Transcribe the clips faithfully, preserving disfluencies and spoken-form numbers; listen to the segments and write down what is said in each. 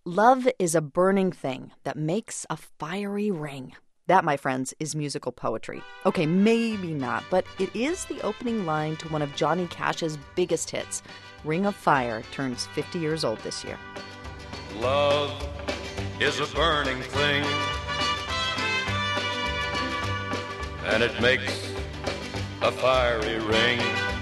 Love is a burning thing that makes a fiery ring. That, my friends, is musical poetry. Okay, maybe not, but it is the opening line to one of Johnny Cash's biggest hits. Ring of Fire turns fifty years old this year. Love is a burning thing, and it makes a fiery ring.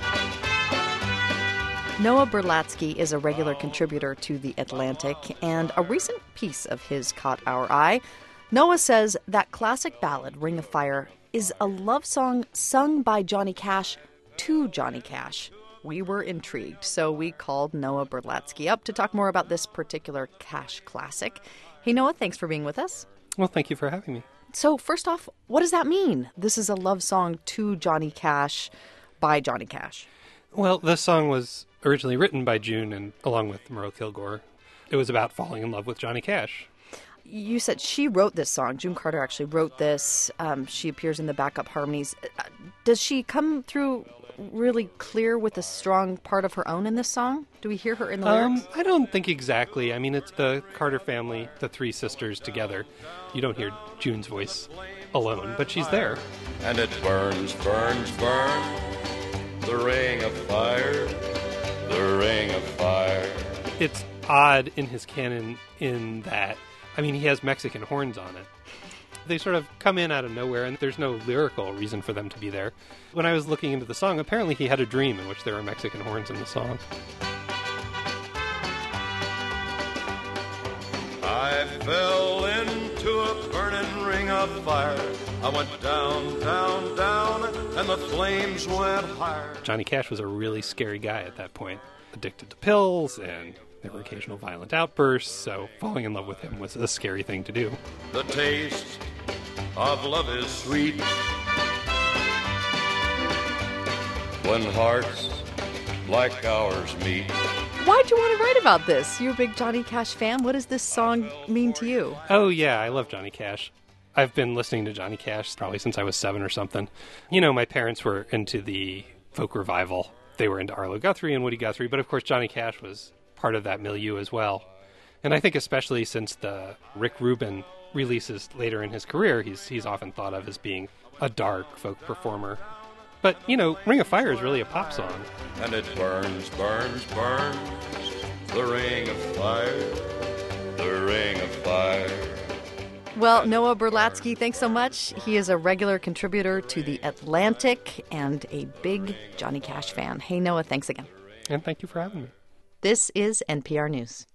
Noah Berlatsky is a regular contributor to The Atlantic, and a recent piece of his caught our eye. Noah says that classic ballad, Ring of Fire, is a love song sung by Johnny Cash to Johnny Cash. We were intrigued, so we called Noah Berlatsky up to talk more about this particular Cash classic. Hey, Noah, thanks for being with us. Well, thank you for having me. So first off, what does that mean? This is a love song to Johnny Cash by Johnny Cash. Well, this song was originally written by June and along with Merle Kilgore. It was about falling in love with Johnny Cash. You said she wrote this song. June Carter actually wrote this. Um, she appears in the backup harmonies. Does she come through really clear with a strong part of her own in this song? Do we hear her in the um, lyrics? I don't think exactly. I mean, it's the Carter family, the three sisters together. You don't hear June's voice alone, but she's there. And it burns, burns, burns, the ring of fire, the ring of fire. It's odd in his canon in that, I mean, he has Mexican horns on it. They sort of come in out of nowhere, and there's no lyrical reason for them to be there. When I was looking into the song, apparently he had a dream in which there were Mexican horns in the song. I fell into a burning ring of fire. I went down, down, down, and the flames went higher. Johnny Cash was a really scary guy at that point, addicted to pills, and there were occasional violent outbursts, so falling in love with him was a scary thing to do. The taste of love is sweet when hearts like ours meet. Why'd you want to write about this? You're a big Johnny Cash fan. What does this song mean to you? Oh, yeah, I love Johnny Cash. I've been listening to Johnny Cash probably since I was seven or something. You know, my parents were into the folk revival. They were into Arlo Guthrie and Woody Guthrie, but of course Johnny Cash was part of that milieu as well. And I think especially since the Rick Rubin releases later in his career, he's he's often thought of as being a dark folk performer. But, you know, Ring of Fire is really a pop song. And it burns, burns, burns, the ring of fire, the ring of fire. Well, Noah Berlatsky, thanks so much. He is a regular contributor to The Atlantic and a big Johnny Cash fan. Hey, Noah, thanks again. And thank you for having me. This is N P R News.